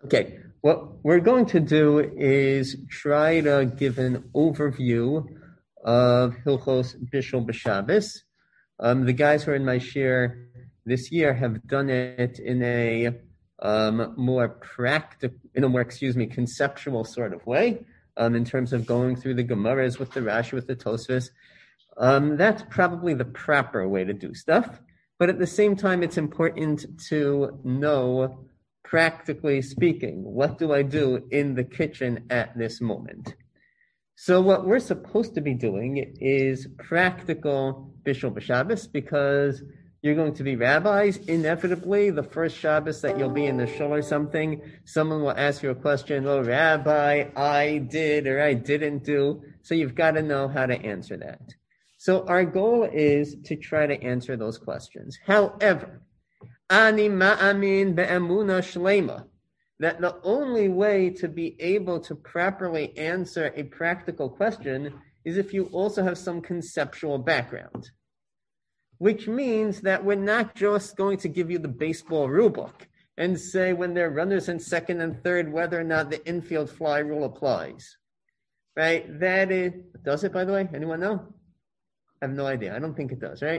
Okay, what we're going to do is try to give an overview of Hilchos Bishul B'Shabbos. The guys who are in my share this year have done it in a more practical, conceptual sort of way, in terms of going through the Gemaras with the Rashi, with the Tosfos. That's probably the proper way to do stuff. But at the same time, it's important to know, practically speaking, what do I do in the kitchen at this moment? So what we're supposed to be doing is practical Bishul B'Shabbos, because you're going to be rabbis. Inevitably, the first Shabbos that you'll be in the shul or something, someone will ask you a question, oh, Rabbi, I did or I didn't do. So you've got to know how to answer that. So our goal is to try to answer those questions. However, ani ma'amin be'emuna shlema, that the only way to be able to properly answer a practical question is if you also have some conceptual background, which means that we're not just going to give you the baseball rule book and say when there are runners in second and third, whether or not the infield fly rule applies, right? That is, does it, by the way? Anyone know? I have no idea. I don't think it does, right?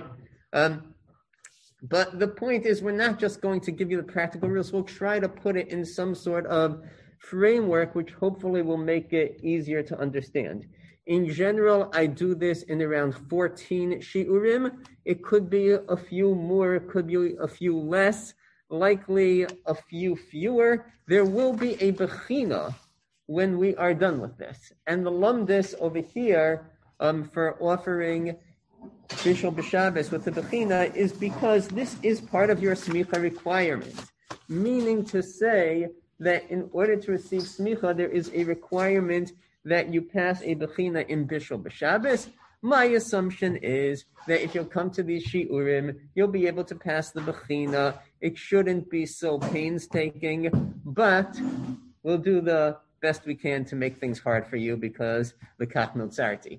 But the point is, we're not just going to give you the practical rules. We'll try to put it in some sort of framework, which hopefully will make it easier to understand. In general, I do this in around 14 shiurim. It could be a few more, it could be a few less, likely a few fewer. There will be a bechina when we are done with this. And the lumdis over here for offering Bishul B'Shabbos with the Bechina is because this is part of your smicha requirement, meaning to say that in order to receive smicha, there is a requirement that you pass a Bechina in Bishul B'Shabbos. My assumption is that if you'll come to these shiurim, you'll be able to pass the Bechina. It shouldn't be so painstaking, but we'll do the best we can to make things hard for you because the kach notzarti.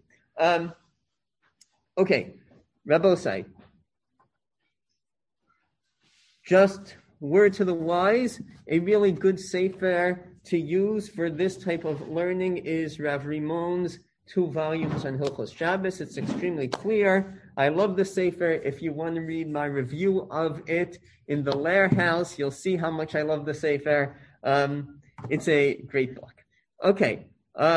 Okay, Rabbosai. Just word to the wise, a really good sefer to use for this type of learning is Rav Rimon's 2 volumes on Hilchos Shabbos. It's extremely clear. I love the sefer. If you want to read my review of it in the Lair House, you'll see how much I love the sefer. It's a great book. Okay,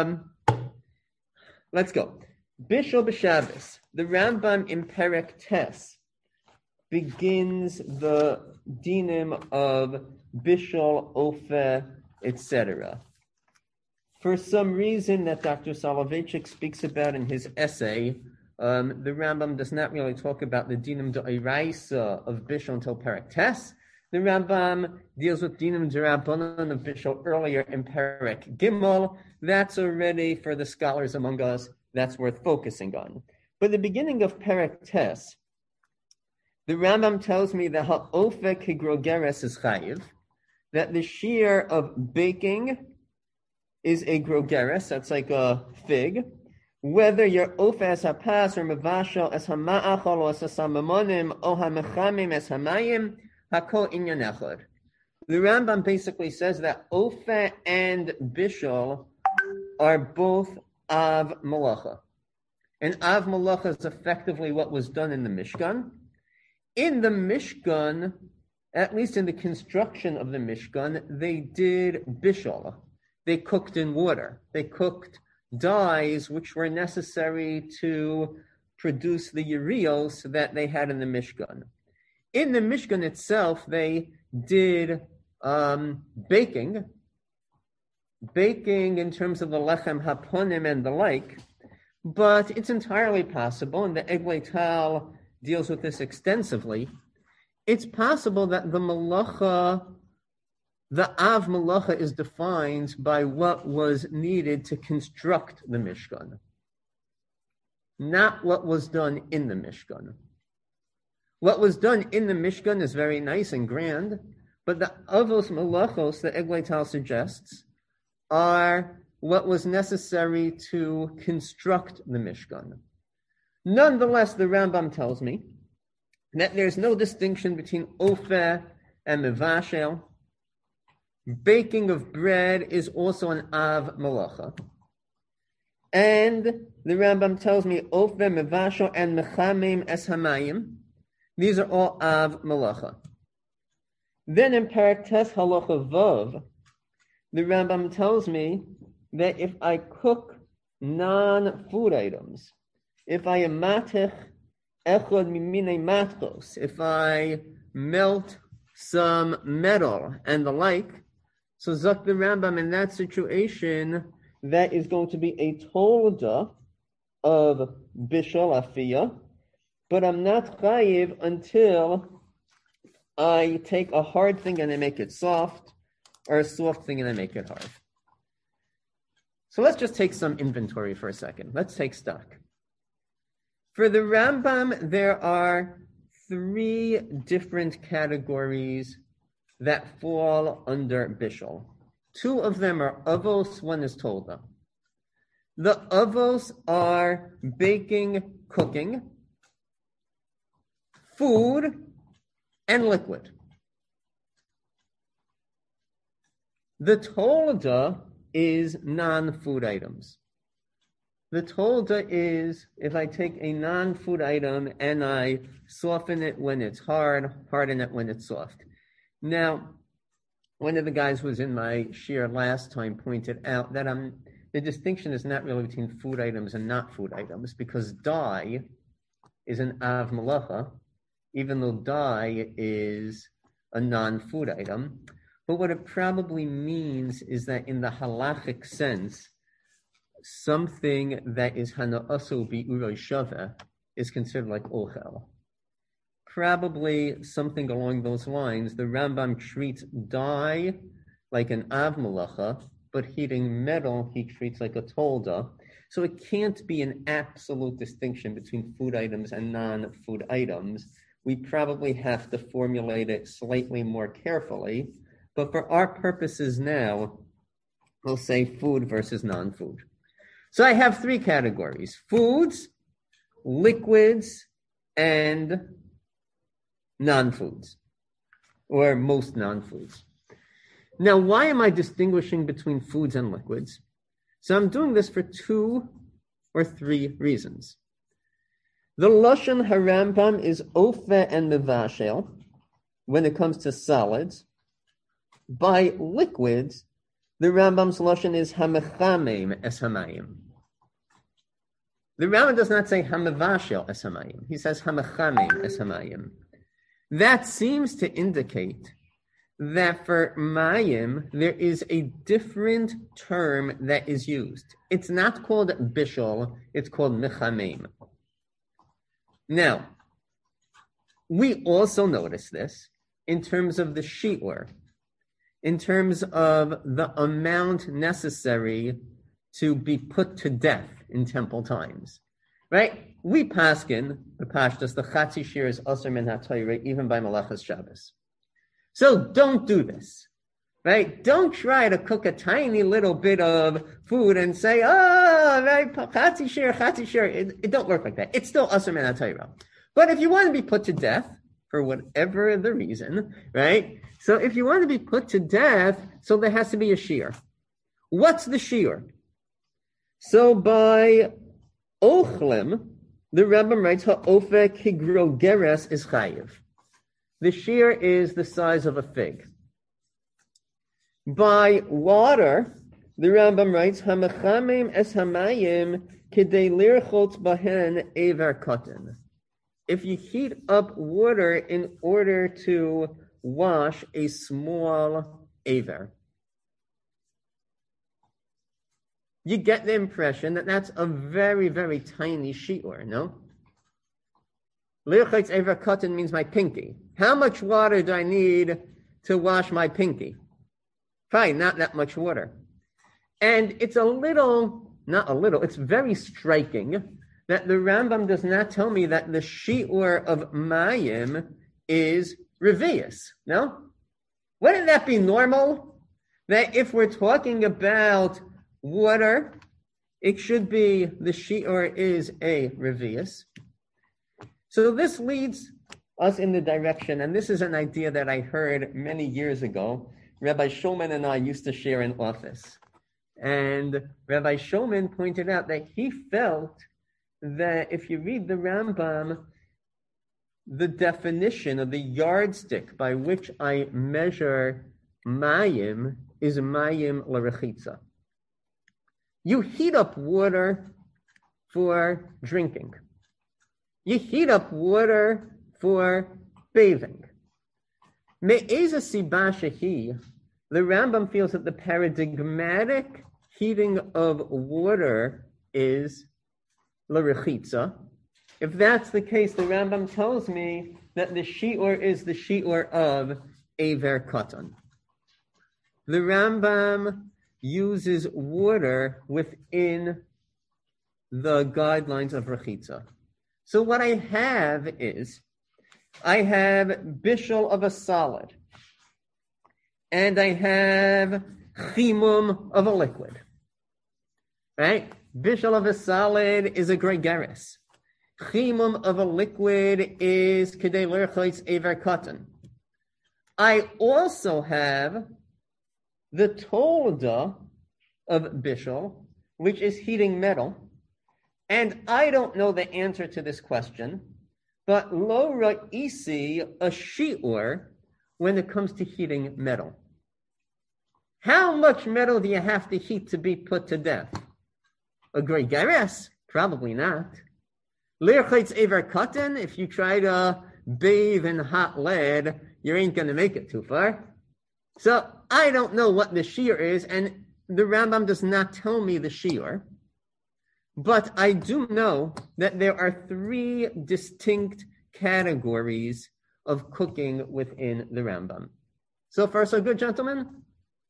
let's go. Bishul B'Shabbos. The Rambam in Perek Tes begins the dinim of Bishul, Ofe, etc. For some reason that Dr. Soloveitchik speaks about in his essay, the Rambam does not really talk about the dinim d'oraisa of Bishul until Perek Tes. The Rambam deals with dinim d'Rabbanan of Bishul earlier in Perek Gimel. That's already, for the scholars among us, that's worth focusing on. But the beginning of Perek Tes, the Rambam tells me that ha'ofek higrogeres is chayiv, that the shear of baking is a grogeres, that's like a fig, whether you're ofe as hapas or mevashal as hama'achol or as hasamamonim or hamechamim as hamayim, hakol inyan echad. The Rambam basically says that ofe and bishul are both av malacha. And Av Malacha is effectively what was done in the Mishkan. In the Mishkan, at least in the construction of the Mishkan, they did bishul. They cooked in water. They cooked dyes which were necessary to produce the urios that they had in the Mishkan. In the Mishkan itself, they did baking in terms of the lechem haponim and the like. But it's entirely possible, and the Eglei Tal deals with this extensively, it's possible that the malacha, the Av Malacha is defined by what was needed to construct the Mishkan, not what was done in the Mishkan. What was done in the Mishkan is very nice and grand, but the Avos Malachos that Eglei Tal suggests are what was necessary to construct the Mishkan. Nonetheless, the Rambam tells me that there's no distinction between Ofer and Mevashel. baking of bread is also an av malacha. And the Rambam tells me, Ofe, Mevasho, and Mechamim es Hamayim. These are all av malacha. Then in Perek Tes Halacha Vav, the Rambam tells me that if I cook non-food items, if I am matech echad mimine matchos, if I melt some metal and the like, so Zak the Rambam, in that situation, that is going to be a tolda of bishul afiyah, but I'm not chayiv until I take a hard thing and I make it soft, or a soft thing and I make it hard. So let's just take some inventory for a second. Let's take stock. For the Rambam, there are 3 different categories that fall under bishul. 2 of them are avos, 1 is tolda. The avos are baking, cooking, food, and liquid. The tolda is non-food items. The tolda is if I take a non-food item and I soften it when it's hard, harden it when it's soft. Now, one of the guys who was in my shir last time pointed out that the distinction is not really between food items and not food items, because dye is an av malacha, even though dye is a non-food item. But what it probably means is that in the halachic sense, something that is hana'asu bi'uroi shaveh is considered like ochel. Probably something along those lines. The Rambam treats dye like an av malacha, but heating metal he treats like a tolda. So it can't be an absolute distinction between food items and non-food items. We probably have to formulate it slightly more carefully. But for our purposes now, we'll say food versus non-food. So I have 3 categories: foods, liquids, and non-foods, or most non-foods. Now, why am I distinguishing between foods and liquids? So I'm doing this for 2 or 3 reasons. The Lashon HaRambam is ofe and mevashel when it comes to solids. By liquids, the Rambam's Lashon is hamechamim es hamayim. The Rambam does not say hamevashel es hamayim. He says hamechamim es hamayim. That seems to indicate that for mayim, there is a different term that is used. It's not called bishul, it's called mechamim. Now, we also notice this in terms of the shiur, in terms of the amount necessary to be put to death in temple times, right? We paskin, the pashtus, the chatzi shir is asur min haTorah, even by Malachas Shabbos. So don't do this, right? Don't try to cook a tiny little bit of food and say, right, chatzi shir. It don't work like that. It's still asur min haTorah. But if you want to be put to death, for whatever the reason, right? So if you want to be put to death, so there has to be a shiur. What's the shiur? So by ochlim, the Rambam writes, ha'ofe kigrogeres is chayiv. The shiur is the size of a fig. By water, the Rambam writes, hamechamim es hamayim kidei lirchot bahen ever katan. If you heat up water in order to wash a small aver, you get the impression that that's a very, very tiny shiur, no? Lirchotz aver katan means my pinky. How much water do I need to wash my pinky? Fine, not that much water. And it's it's very striking that the Rambam does not tell me that the shiur of mayim is revius, no? Wouldn't that be normal? That if we're talking about water, it should be the shiur is a revius. So this leads us in the direction, and this is an idea that I heard many years ago, Rabbi Shulman and I used to share an office. And Rabbi Shulman pointed out that he felt that if you read the Rambam, the definition of the yardstick by which I measure mayim is mayim l'rechitza. You heat up water for drinking. You heat up water for bathing. Me'eza siba shehi, the Rambam feels that the paradigmatic heating of water is l'rechitza. If that's the case, the Rambam tells me that the shi'ur is the shi'ur of Aver Katan. The Rambam uses water within the guidelines of Rechitza. So what I have is, I have bishul of a solid, and I have chimum of a liquid. Right? Bishul of a solid is a gregaris. Chimum of a liquid is kedei lerchotz Aver Katan. I also have the tolda of bishul, which is heating metal. And I don't know the answer to this question, but lo ra'isi a shi'ur when it comes to heating metal. How much metal do you have to heat to be put to death? A gregaris? Probably not. L'irchitz Aver Katan, if you try to bathe in hot lead, you ain't going to make it too far. So I don't know what the shi'ur is, and the Rambam does not tell me the shi'ur. But I do know that there are 3 distinct categories of cooking within the Rambam. So far, so good, gentlemen?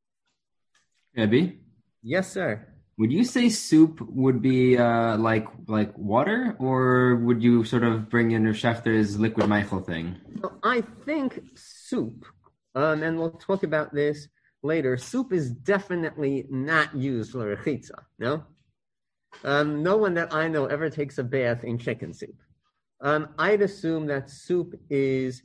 Rebbe? Yes, sir. Would you say soup would be like water, or would you sort of bring in Rav Shechter's liquid Michael thing? Well, I think soup, and we'll talk about this later, soup is definitely not used for rechitza, no? No one that I know ever takes a bath in chicken soup. I'd assume that soup is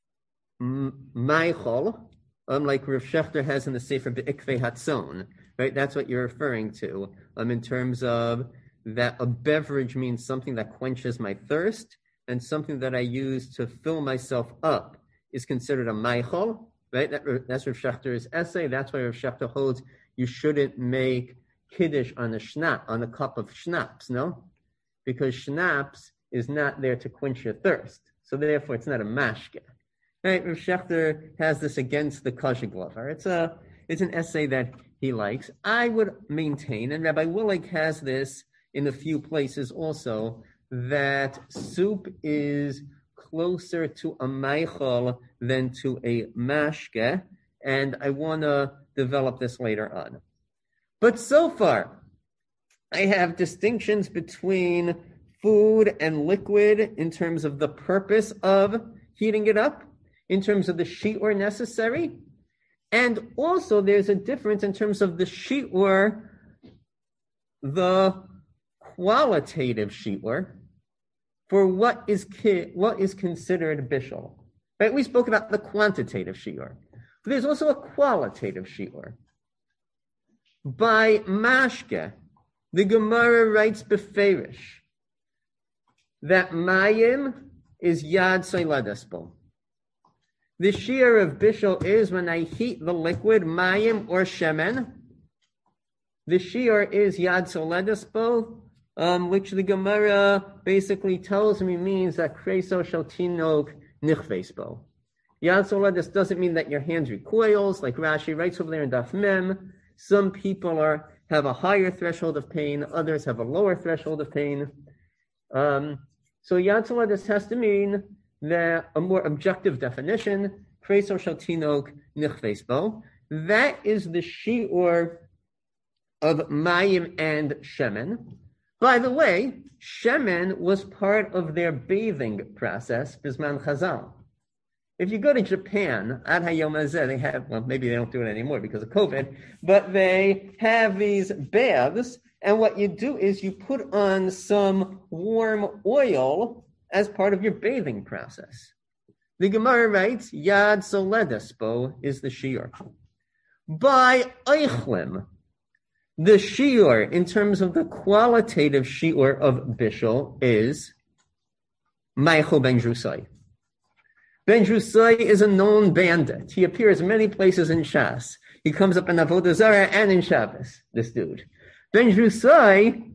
Michael, like Rav Shechter has in the Sefer Be'ikvei Hatzon, right? That's what you're referring to, in terms of that a beverage means something that quenches my thirst, and something that I use to fill myself up is considered a meichel, right? That's Rav Shechter's essay. That's why Rav Shechter holds you shouldn't make kiddush on a cup of schnapps, no? Because schnapps is not there to quench your thirst. So therefore, it's not a mashke. Right? Rav Shechter has this against the kosher glover. It's an essay that he likes. I would maintain, and Rabbi Willig has this in a few places also, that soup is closer to a meichel than to a mashke, and I want to develop this later on. But so far, I have distinctions between food and liquid in terms of the purpose of heating it up, in terms of the shi'ur necessary, and also there's a difference in terms of the shi'ur, the qualitative shi'ur, for what is considered bishul. Right? We spoke about the quantitative shi'ur. But there's also a qualitative shi'ur. By mashke, the Gemara writes beferish that mayim is yad soiladespo. The shi'ur of bishul is when I heat the liquid, mayim or shemen. The shi'ur is yad soiladespo, which the Gemara basically tells me means that kreso shel tinok nichvespo. Yad soiladus doesn't mean that your hands recoils, like Rashi writes over there in Daf Mem. Some people have a higher threshold of pain, others have a lower threshold of pain. So Yad Soladus has to mean that a more objective definition, Kreso shel tinok nichvesbo. That is the shi'ur of mayim and shemen. By the way, shemen was part of their bathing process, Bisman Chazal. If you go to Japan, Ad Hayom Hazeh, they have, well, maybe they don't do it anymore because of COVID, but they have these baths, and what you do is you put on some warm oil as part of your bathing process. The Gemara writes, Yad Soledespo is the shi'ur. By Eichlim, the shiur, in terms of the qualitative shiur of Bishul, is Michael ben Drusai. Ben Drusai is a known bandit. He appears many places in Shas. He comes up in Avodah Zarah and in Shabbos, this dude. Ben Drusai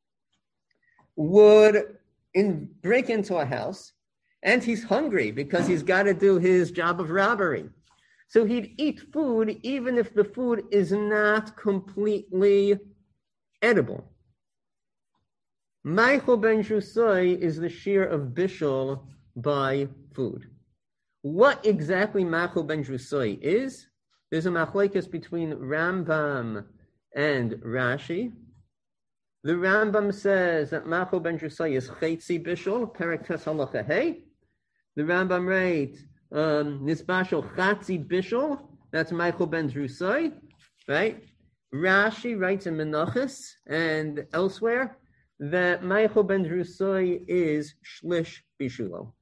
would break into a house, and he's hungry because he's got to do his job of robbery. So he'd eat food even if the food is not completely edible. Michael ben Drusai is the shear of Bishul by food. What exactly Michael ben Drusai is? There's a machlekes between Rambam and Rashi. The Rambam says that Michael ben Drusai is Chetzi Bishul, Perek Tes Halacha Hey. The Rambam writes, Nisbashal Chatzi Bishul, that's Michael ben Drusai, right? Rashi writes in Menachos and elsewhere that Michael ben Drusai is Shlish Bishulo.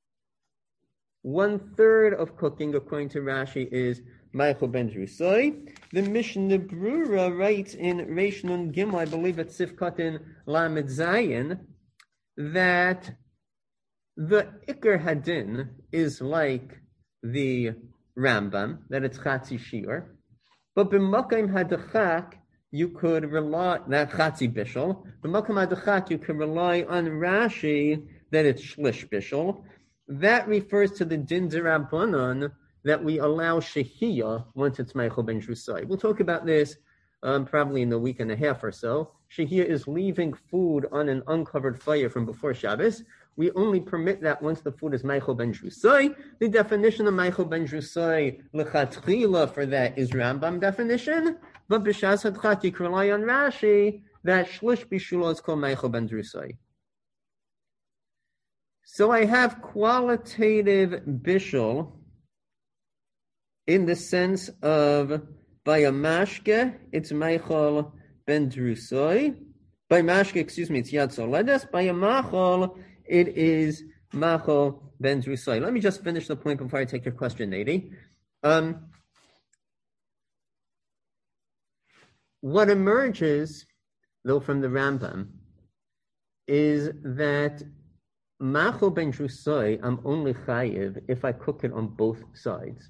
1/3 of cooking, according to Rashi, is Michael ben Drusai. The Mishnah Brura writes in Reish Nun Gimel, I believe it's Sifkatin Lamed Zayin, that the Iker Hadin is like the Rambam, that it's Chatzi Shiur, but b'makam hadachak you could rely, that Chatzi Bishul, b'makam hadachak you could rely on Rashi that it's Shlish Bishul. That refers to the Din D'Rabbanan that we allow Shehiyah once it's Michael ben Drusai. We'll talk about this probably in a week and a half or so. Shehiyah is leaving food on an uncovered fire from before Shabbos. We only permit that once the food is Michael ben Drusai. The definition of Michael ben Drusai, lechatchila, for that is Rambam definition, but b'shas hadchat you can rely on Rashi that Shlish Bishulo is called Michael ben Drusai. So I have qualitative bishul in the sense of by a mashke, it's Michael ben Drusai. By mashke, it's Yad Soledes. By a machol, it is Michael ben Drusai. Let me just finish the point before I take your question, Nady. What emerges, though, from the Rambam is that Machol ben Drusai, I'm only chayiv if I cook it on both sides.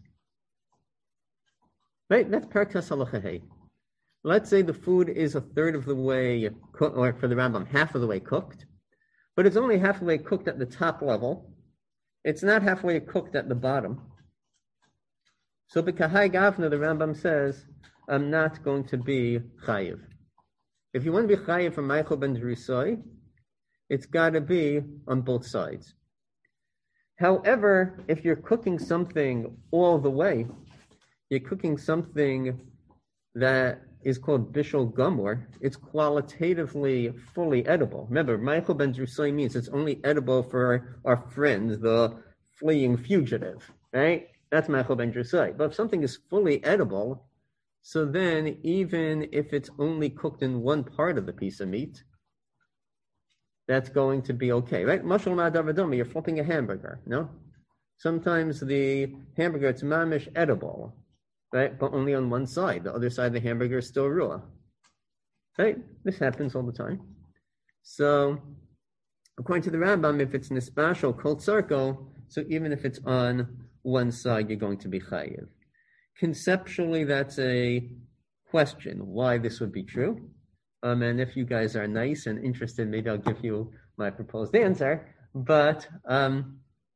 Right? That's Perek Tes Halacha Hey. Let's say the food is 1/3 of the way cooked, or for the Rambam, half of the way cooked, but it's only half the way cooked at the top level. It's not halfway cooked at the bottom. So b'kahai gavna, the Rambam says, I'm not going to be chayiv. If you want to be chayiv from Michael ben Drusai, it's got to be on both sides. However, if you're cooking something all the way, you're cooking something that is called bishul gamor, it's qualitatively fully edible. Remember, Michael ben Drusai means it's only edible for our friend, the fleeing fugitive, right? That's Michael ben Drusai. But if something is fully edible, so then even if it's only cooked in one part of the piece of meat, that's going to be okay, right? Mashal ma'adavadoma, you're flipping a hamburger, no? Sometimes the hamburger, it's mamish edible, right? But only on one side. The other side of the hamburger is still raw, right? This happens all the time. So, according to the Rambam, if it's nispashal, kol tzarko, so even if it's on one side, you're going to be chayiv. Conceptually, that's a question, why this would be true. And if you guys are nice and interested, maybe I'll give you my proposed answer. But Lamaisa,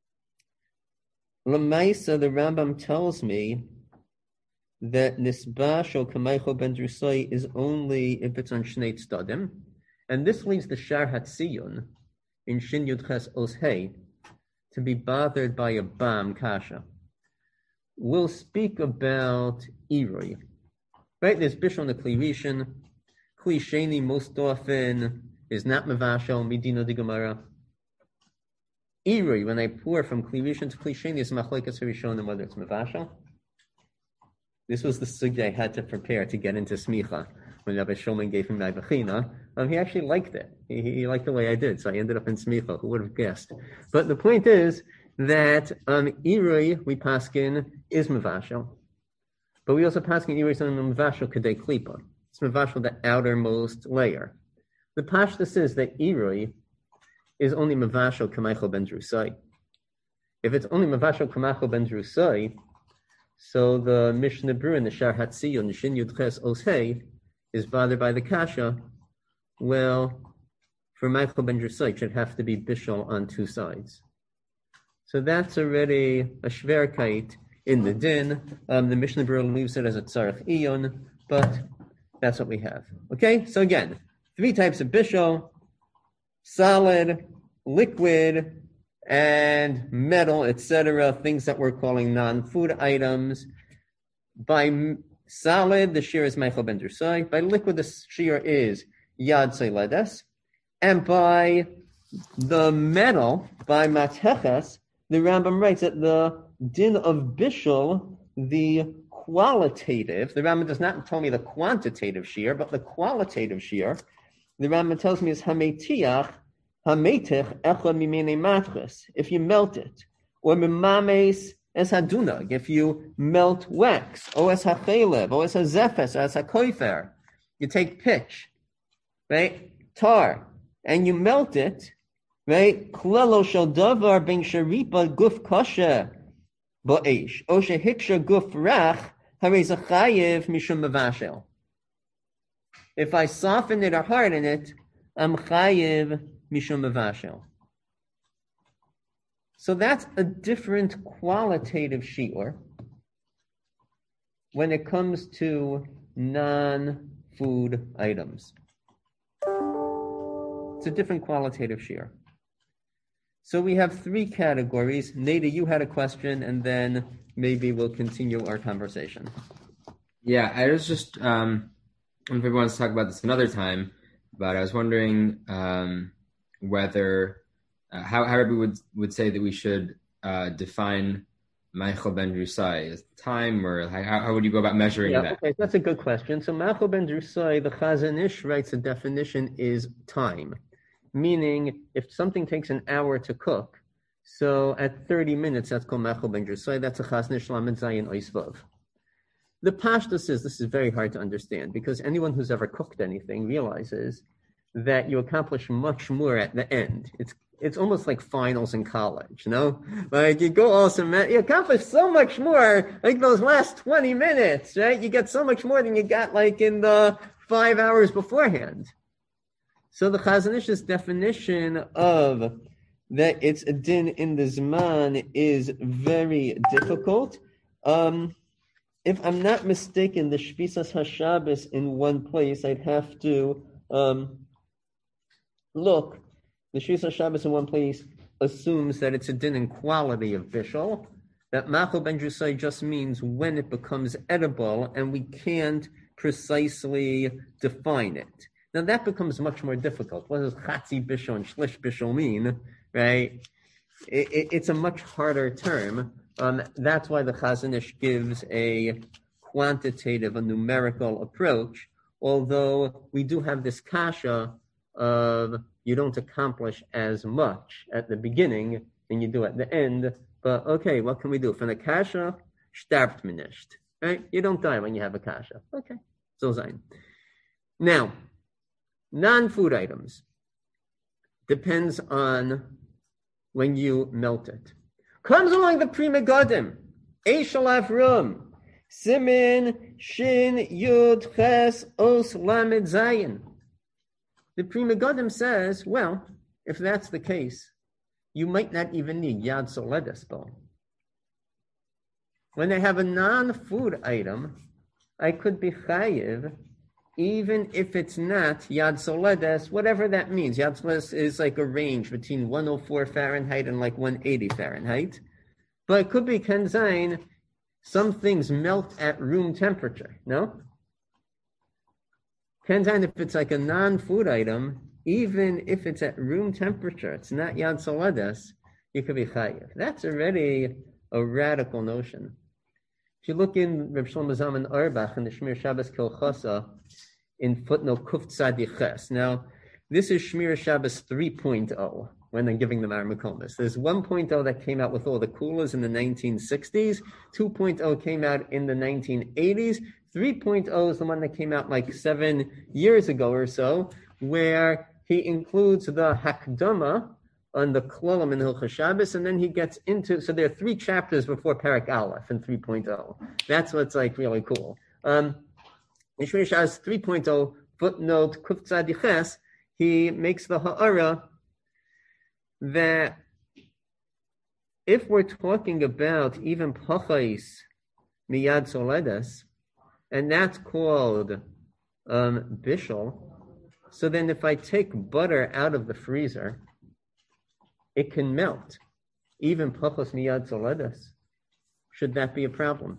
the Rambam tells me that Nisbashal Kameichel ben Drusai is only if it's on Shnei Tzadim. And this leads the Shar Hatziyun in Shin Yud Ches Os Hey to be bothered by a Bam Kasha. We'll speak about Irui. Right? There's Bishul Nekli Rishon. Kli Sheni most often is not Mavashal, Medina de Gemara. Irui, when I pour from Kli Rishon to Kli Sheni, is Machlekes Rishonim whether it's Mavashal. This was the sugya I had to prepare to get into Smicha. When Rabbi Shulman gave him my Bechina, he actually liked it. He liked the way I did, so I ended up in Smicha. Who would have guessed? But the point is that Irui, we paskin, is Mavashal. But we also pass in Iris on Mavashal Kadei Klipa. It's Mavashal, the outermost layer. The Pashta says that Irui is only Mavashal Kameichel Ben Drusai. If it's only Mavashal Kameichel Ben Drusai, so the Mishnah Berurah in the Shar Hatziyun, Shin Yud Ches Os Hey, is bothered by the Kasha. Well, for Michael Ben Drusai, it should have to be Bishul on two sides. So that's already a Shverkeit in the Din. The Mishnah Berurah leaves it as a Tzarech Iyun, but that's what we have. Okay, so again, three types of Bishul: solid, liquid, and metal, etc., things that we're calling non-food items. By solid, the shear is Michael Ben Drusai. By liquid, the shear is Yad Seiledes. And by the metal, by Mateches, the Rambam writes that the din of Bishul, the qualitative, the Rambam does not tell me the quantitative shear, but the qualitative shear, the Rambam tells me is Hametiach, Hametich Echad Mimene Matches, if you melt it, or Mimames es Hadunag, if you melt wax, O es HaChelev, O es HaZefes, O es HaKoifer, you take pitch, right, tar, and you melt it, right? Klelo shel davar ben sharipa guf kasha ba'esh. O shehiksha guf rach harei zachayev mishum mavashel. If I soften it or harden it, I'm chayev mishum mavashel. So that's a different qualitative shiur when it comes to non-food items. It's a different qualitative shiur. So we have three categories. Neda, you had a question, and then maybe we'll continue our conversation. Yeah, I was just, I don't know if everyone wants to talk about this another time, but I was wondering whether, how everybody would say that we should define Michael Ben Drusai as time, or how would you go about measuring that? Okay, that's a good question. So Michael Ben Drusai, the Chazon Ish writes the definition is time. Meaning, if something takes an hour to cook, so at 30 minutes, that's called Mechel Ben Drusai. That's a Chazon Ish Lamed Zayin Ois Vav. The Pashta says this is very hard to understand because anyone who's ever cooked anything realizes that you accomplish much more at the end. It's almost like finals in college, you know? Like you go you accomplish so much more, like those last 20 minutes, right? You get so much more than you got like in the 5 hours beforehand. So the Chazon Ish's definition of that it's a din in the Zman is very difficult. If I'm not mistaken, the Shvisas HaShabbos in one place, I'd have to look. The Shvisas HaShabbos in one place assumes that it's a din in quality of bishul, that Machal Ben Drusai just means when it becomes edible, and we can't precisely define it. Now that becomes much more difficult. What does Chatzi Bishul and Shlish Bishul mean, right? It's a much harder term. That's why the Chazon Ish gives a quantitative, a numerical approach, although we do have this kasha of you don't accomplish as much at the beginning than you do at the end. But okay, what can we do? From the kasha, starbt man nicht, right? You don't die when you have a kasha. Okay, so zayin. Now, non-food items depends on when you melt it. Comes along the Pri Megadim, Eishal Avrum, Simin, Shin, Yud, Ches, Os, Lamed, Zayin. The Pri Megadim says, well, if that's the case, you might not even need Yad Soledes Bo. When I have a non-food item, I could be chayiv, even if it's not Yad Soledes, whatever that means. Yad Soledes is like a range between 104 Fahrenheit and like 180 Fahrenheit. But it could be Ken Zayin, some things melt at room temperature, no? Ken Zayin, if it's like a non-food item, even if it's at room temperature, it's not Yad Soledes, you could be chayiv. That's already a radical notion. If you look in Reb Shlomo Zalman Auerbach in the Shmir Shabbos Kilchasa in footnote Kuf Tzadi Ches. Now, this is Shmir Shabbos 3.0. when they're giving them Armacomas. There's 1.0 that came out with all the coolers in the 1960s. 2.0 came out in the 1980s. 3.0 is the one that came out like 7 years ago or so, where he includes the Hakdama on the Klolim in Hilchos Shabbos, and then he gets into, so there are 3 chapters before Perek Aleph in 3.0. That's what's like really cool. In Shmini Shabbos 3.0, footnote Kuf Tzadiches, he makes the ha'ara that if we're talking about even pachais miyad soledes, and that's called bishul, so then if I take butter out of the freezer, it can melt, even pachos miyad soledes. Should that be a problem?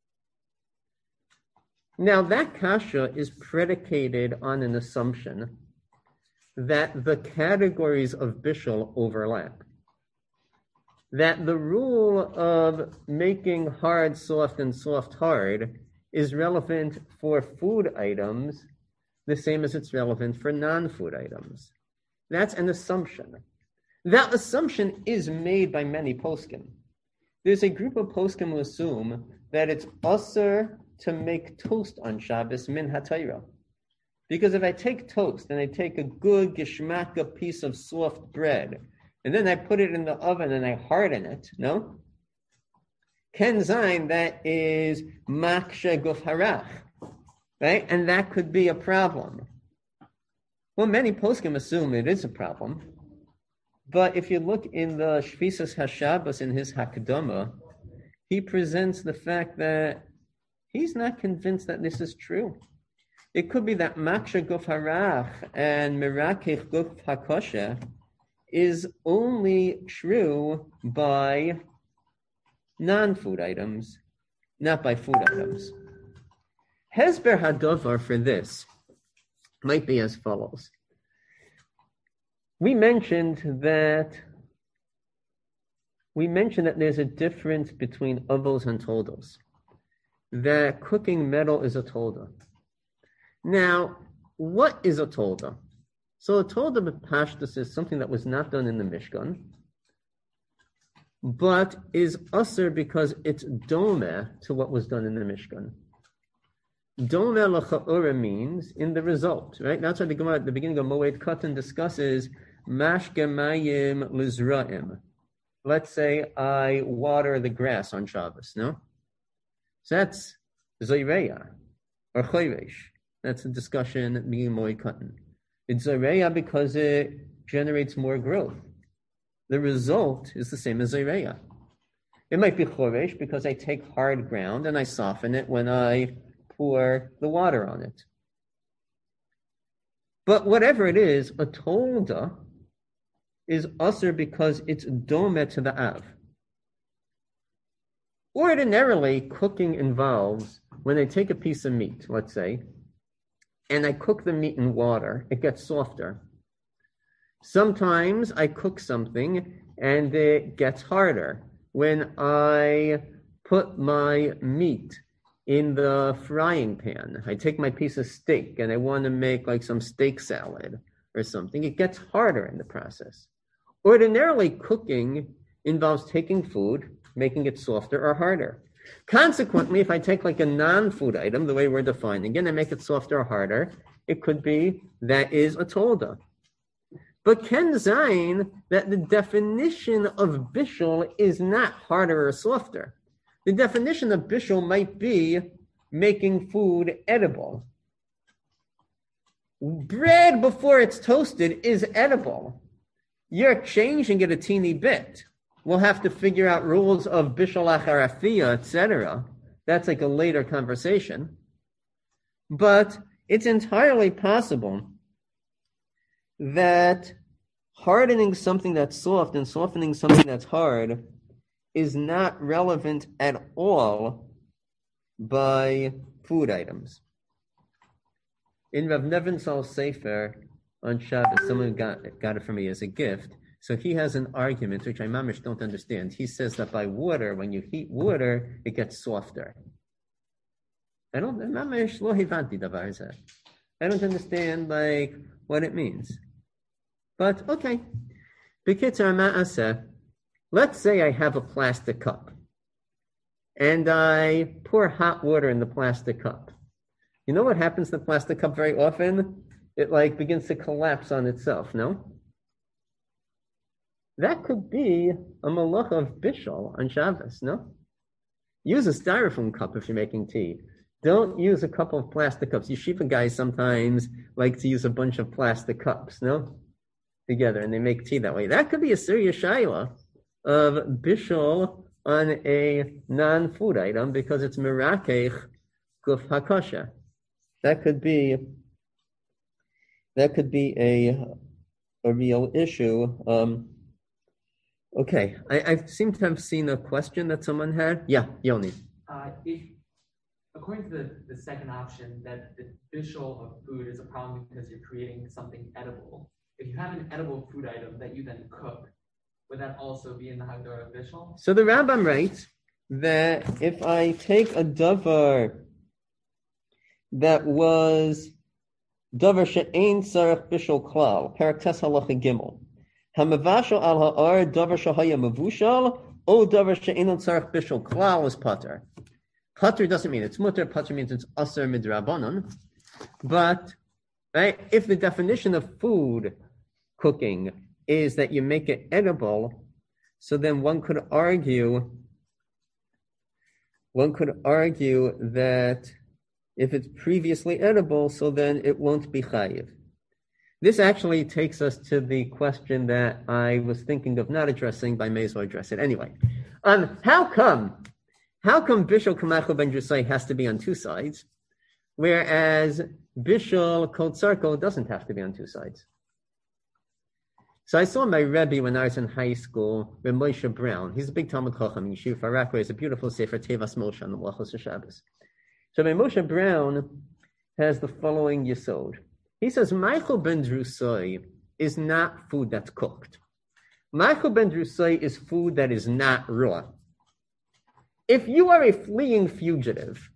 Now that kasha is predicated on an assumption that the categories of bishul overlap. That the rule of making hard soft and soft hard is relevant for food items the same as it's relevant for non-food items. That's an assumption. That assumption is made by many poskim. There's a group of poskim who assume that it's usher to make toast on Shabbos min haTorah. Because if I take toast and I take a good geshmaka piece of soft bread, and then I put it in the oven and I harden it, no? Ken zayin, that is makshe guf harach, right? And that could be a problem. Well, many poskim assume it is a problem. But if you look in the Shvisas HaShabbos in his Hakdama, he presents the fact that he's not convinced that this is true. It could be that maksha guf harach and mirakich guf hakosha is only true by non-food items, not by food items. Hesber hadovar for this might be as follows. We mentioned that there's a difference between avos and toldos. That cooking metal is a tolda. Now, what is a tolda? So a tolda b'pashtus is something that was not done in the Mishkan, but is usher because it's dome to what was done in the Mishkan. Dome l'cha'ura means in the result, right? That's why the Gemara at the beginning of Moed Katan discusses mashke mayim lizra'im. Let's say I water the grass on Shabbos, no? So that's Zayreya or Choyresh. That's a discussion at being Moed Katan. It's Zayreya because it generates more growth. The result is the same as Zayreya. It might be Choresh because I take hard ground and I soften it when I pour the water on it. But whatever it is, a tolda is usher because it's dome to the av. Ordinarily, cooking involves when I take a piece of meat, let's say, and I cook the meat in water, it gets softer. Sometimes I cook something and it gets harder. When I put my meat in the frying pan, I take my piece of steak and I want to make like some steak salad or something, it gets harder in the process. Ordinarily, cooking involves taking food, making it softer or harder. Consequently, if I take like a non-food item, the way we're defining it, and make it softer or harder, it could be that is a tolda. But Ken Zayin, that the definition of bishul is not harder or softer. The definition of bishul might be making food edible. Bread before it's toasted is edible. You're changing it a teeny bit. We'll have to figure out rules of bishul acharafiyah, etc. That's like a later conversation. But it's entirely possible that hardening something that's soft and softening something that's hard is not relevant at all by food items. In Rav Nebenzahl's Sefer on Shabbos, someone got it for me as a gift. So he has an argument, which I mamish don't understand. He says that by water, when you heat water, it gets softer. I don't understand like what it means. But okay. B'kitzur ma'aseh, let's say I have a plastic cup and I pour hot water in the plastic cup. You know what happens to the plastic cup very often? It begins to collapse on itself, no? That could be a malacha of bishul on Shabbos, no? Use a styrofoam cup if you're making tea. Don't use a couple of plastic cups. Yeshiva guys sometimes like to use a bunch of plastic cups, no? Together, and they make tea that way. That could be a serious shaila of bishul on a non-food item because it's merakech guf hakasha. That could be a real issue. Okay, I seem to have seen a question that someone had. Yeah, Yoni. If, according to the second option, that the bishul of food is a problem because you're creating something edible. If you have an edible food item that you then cook, would that also be in the Hagdara of bishul? So the Rambam writes that if I take a davar that was davar she'ein tzarech bishul klal, parak tes halacha gimel, hamavashal al ha'ar davar shehaya mavushal, o davar she'ein tzarech bishul klal is pater. Pater doesn't mean it's mutter. Pater means it's aser midrabanan. But right, if the definition of food cooking is that you make it edible, so then one could argue that if it's previously edible, so then it won't be chayiv. This actually takes us to the question that I was thinking of not addressing, but I may as well address it anyway. How come bishul kamacho ben drusai has to be on two sides, whereas bishul kol tzarko doesn't have to be on two sides? So I saw my Rebbe when I was in high school, Reb Moshe Brown. He's a big Talmud Chacham in Yeshiva Farakwa. He has a beautiful Sefer Tevas Moshe on the Malchus Shabbos. So Reb Moshe Brown has the following yesod. He says, Michael ben Drusai is not food that's cooked. Michael ben Drusai is food that is not raw. If you are a fleeing fugitive,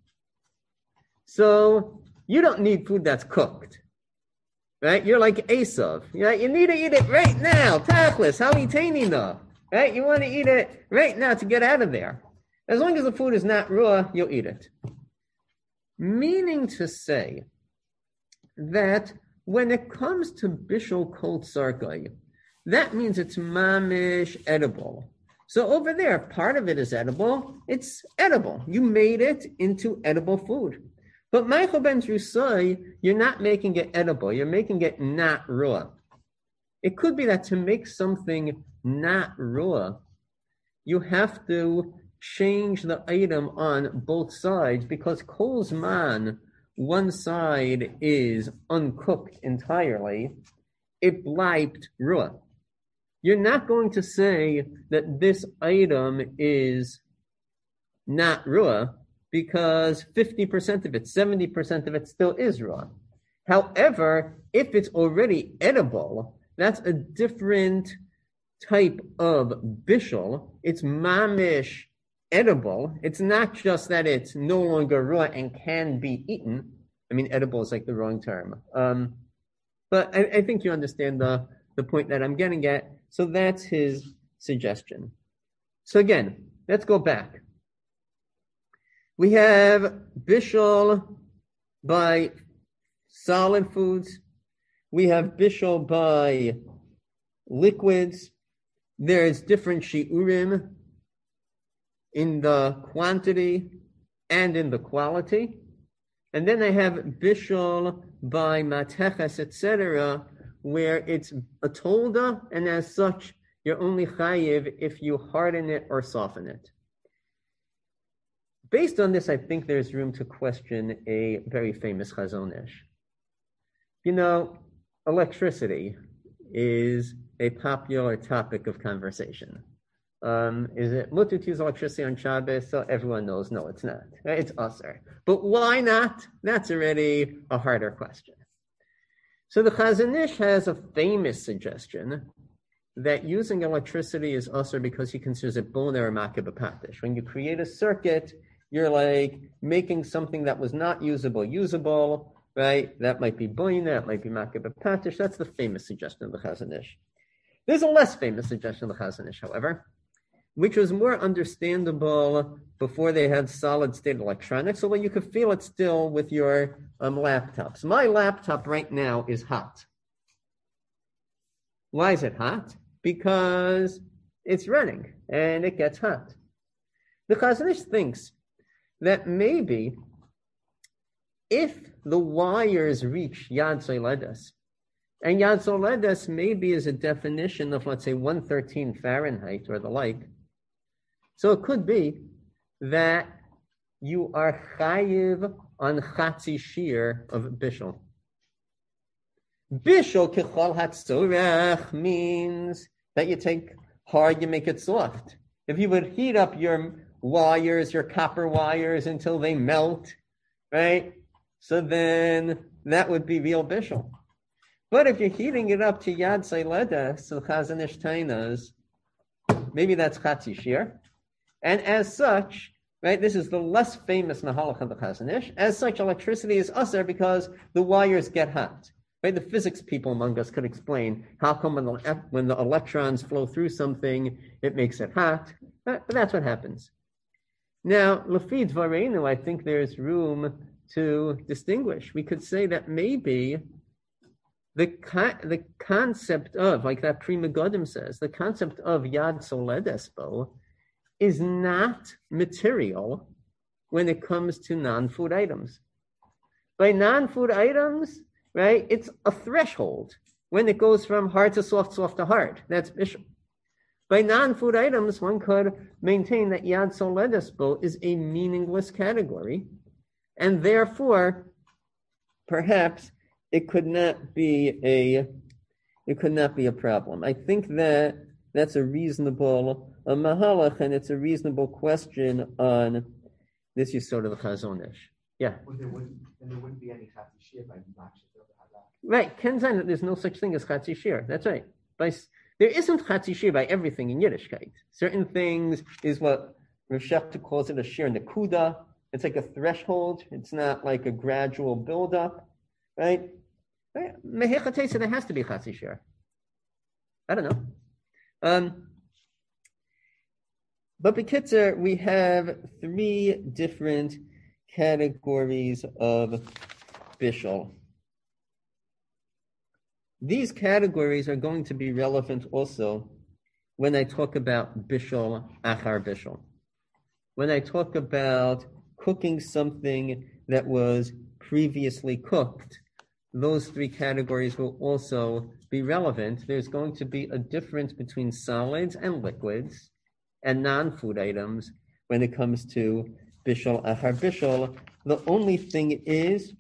so you don't need food that's cooked. Right? You're like Esav. You need to eat it right now. Tachlis, how itainina. Right? You want to eat it right now to get out of there. As long as the food is not raw, you'll eat it. Meaning to say that when it comes to bishul kol tzarkai, that means it's mamish edible. So over there, part of it is edible. It's edible. You made it into edible food. But Michael ben Drusai, you're not making it edible. You're making it not raw. It could be that to make something not raw, you have to change the item on both sides because kol zman, one side is uncooked entirely. It bleibt raw. You're not going to say that this item is not raw because 50% of it, 70% of it still is raw. However, if it's already edible, that's a different type of bishul. It's mamish edible. It's not just that it's no longer raw and can be eaten. I mean, edible is like the wrong term. But I think you understand the point that I'm getting at. So that's his suggestion. So again, let's go back. We have bishul by solid foods. We have bishul by liquids. There's different shiurim in the quantity and in the quality. And then I have bishul by mateches, etc., where it's a tolda, and as such, you're only chayiv if you harden it or soften it. Based on this, I think there's room to question a very famous Chazon Ish. You know, electricity is a popular topic of conversation. Is it mutter to use electricity on Shabbos? So everyone knows, no, it's not. It's usher. But why not? That's already a harder question. So the Chazon Ish has a famous suggestion that using electricity is usher because he considers it boner or makeh b'patish. When you create a circuit, you're like making something that was not usable, right? That might be boina, that might be makeh b'patish. That's the famous suggestion of the Chazon Ish. There's a less famous suggestion of the Chazon Ish, however, which was more understandable before they had solid-state electronics, although you could feel it still with your laptops. My laptop right now is hot. Why is it hot? Because it's running and it gets hot. The Chazon Ish thinks that maybe if the wires reach Yad Soledes, and Yad Soledes maybe is a definition of, let's say, 113 Fahrenheit or the like, so it could be that you are chayiv on chatzi shir of bishul. Bishul kechol hatzorech means that you take hard, you make it soft. If you would heat up your wires, your copper wires, until they melt, right? So then that would be real bishul. But if you're heating it up to Yad Soledes, so Chazon Ish tainas, maybe that's chatzi shir. And as such, right, this is the less famous Nahalach of the Chazon Ish. As such, electricity is usher because the wires get hot. Right, the physics people among us could explain how come when the electrons flow through something, it makes it hot. But that's what happens. Now, Lefi Dvareinu, I think there's room to distinguish. We could say that maybe the concept of, like that Pri Megadim says, the concept of Yad Soledes Bo is not material when it comes to non-food items. By non-food items, right, it's a threshold when it goes from hard to soft, soft to hard. That's bishul. By non-food items, one could maintain that Yad Soledes Bo is a meaningless category, and therefore, perhaps it could not be a problem. I think that that's a reasonable mahalach, and it's a reasonable question on this Yesod of the Chazon Ish. Yeah. Well, there wouldn't be any chatzi shir by not that. Right. Kenzan, there's no such thing as chatzi shir. That's right. There isn't chatzi shir by everything in Yiddishkeit. Certain things is what Rav Shechter calls it a shir nekuda. It's like a threshold. It's not like a gradual build-up, right? Mehechatei, so there has to be chatzi shir. I don't know. But b'kitzer, we have three different categories of bishul. These categories are going to be relevant also when I talk about bishul achar bishul. When I talk about cooking something that was previously cooked, those three categories will also be relevant. There's going to be a difference between solids and liquids and non-food items when it comes to bishul achar bishul. The only thing is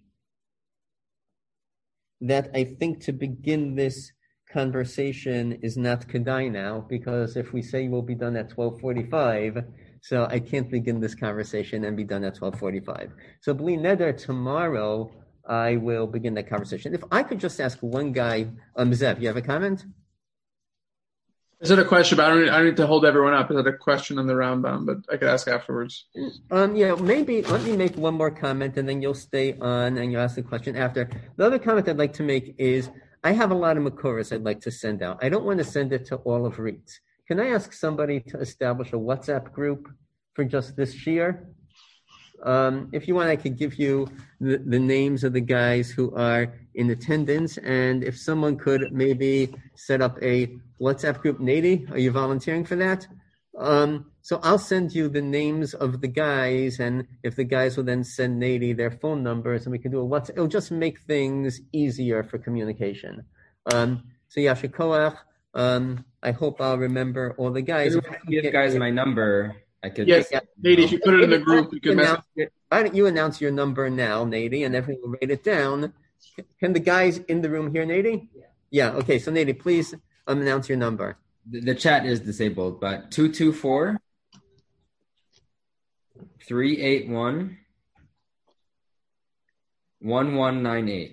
that I think to begin this conversation is not kedai now, because if we say we'll be done at 12:45, so I can't begin this conversation and be done at 12:45. So bli neder, tomorrow I will begin that conversation. If I could just ask one guy, Zev, you have a comment? Is it a question? But I don't need to hold everyone up. Is it a question on the Rambam? But I could ask afterwards. Maybe let me make one more comment, and then you'll stay on and you'll ask the question after. The other comment I'd like to make is I have a lot of Makoros I'd like to send out. I don't want to send it to all of REITs. Can I ask somebody to establish a WhatsApp group for just this shiur? If you want, I could give you the names of the guys who are in attendance, and if someone could maybe set up a WhatsApp group. Nady, are you volunteering for that? So I'll send you the names of the guys, and if the guys will then send Nady their phone numbers, and we can do a WhatsApp. It'll just make things easier for communication. So Yasher Koach, I hope I'll remember all the guys. If you give guys my number, I could. Yes, Nady, if you put it in the group, you can message. Why don't you announce your number now, Nady, and everyone will write it down. Can the guys in the room hear Nady? Yeah. Okay. So Nady, please announce your number. The chat is disabled, but 224-381-1198.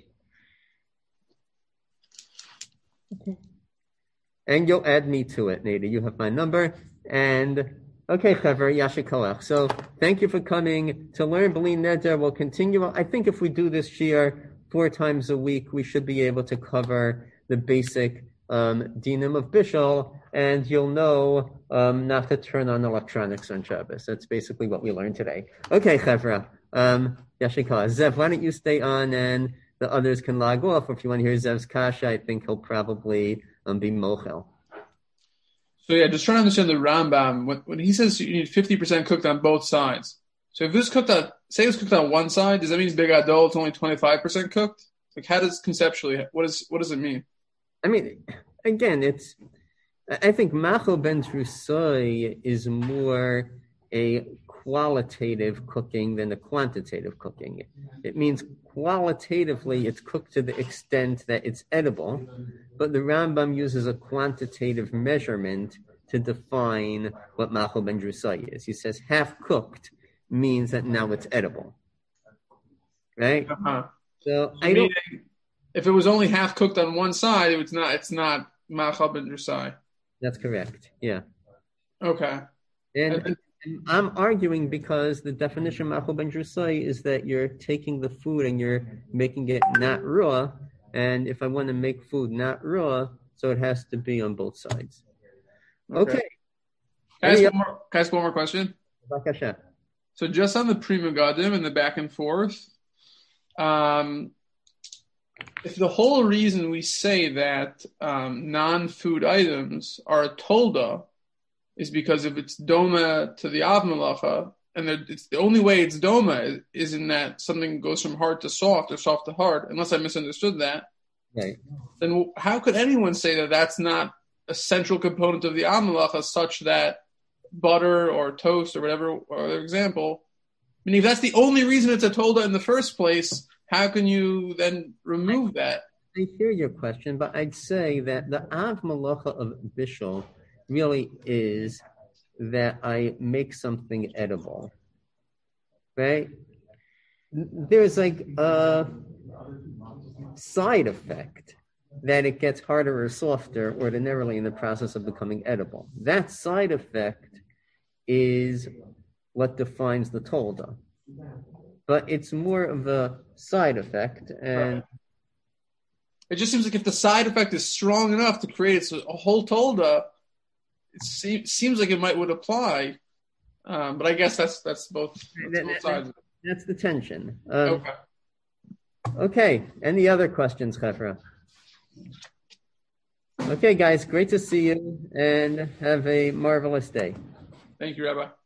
Okay. And you'll add me to it, Nady. You have my number. And okay, Chaver, Yasher Koach. So thank you for coming to learn Bli Neder. We'll continue. I think if we do this shiur 4 times a week, we should be able to cover the basic dinim of bishul, and you'll know not to turn on electronics on Shabbos. That's basically what we learned today. Okay, Chevra. Yashikah. Zev, why don't you stay on and the others can log off? Or if you want to hear Zev's kasha, I think he'll probably be mochel. So yeah, just trying to understand the Rambam. When he says you need 50% cooked on both sides. So if this cooked on, say it was cooked on one side, does that mean Big Adol it's only 25% cooked? Like, how does conceptually, what does it mean? I mean, again, I think Machal ben Drusai is more a qualitative cooking than a quantitative cooking. It means qualitatively it's cooked to the extent that it's edible, but the Rambam uses a quantitative measurement to define what Machal ben Drusai is. He says half cooked means that now it's edible, right? So if it was only half cooked on one side, it's not Machal ben Drusai. That's correct. Yeah. Okay. And I'm arguing because the definition of Machal ben Drusai is that you're taking the food and you're making it not raw. And if I want to make food not raw, so it has to be on both sides. Okay. Can I ask one more question? Bakasha. So just on the Pri Megadim and the back and forth, if the whole reason we say that non-food items are a tolda is because if it's doma to the Av Malacha, and it's the only way it's doma is in that something goes from hard to soft or soft to hard, unless I misunderstood that, right? Then how could anyone say that that's not a central component of the Av Malacha such that butter or toast or whatever, or example, I mean, if that's the only reason it's a tolda in the first place, how can you then remove that? I hear your question, but I'd say that the Av Malacha of Bishul really is that I make something edible, right? There's like a side effect that it gets harder or softer ordinarily in the process of becoming edible. That side effect is what defines the tolda. But it's more of a side effect, and it just seems like if the side effect is strong enough to create a whole tolda, it seems like it would apply. But I guess that's both sides. That's the tension. Okay. Okay. Any other questions, Chefra? Okay, guys. Great to see you, and have a marvelous day. Thank you, Rabbi.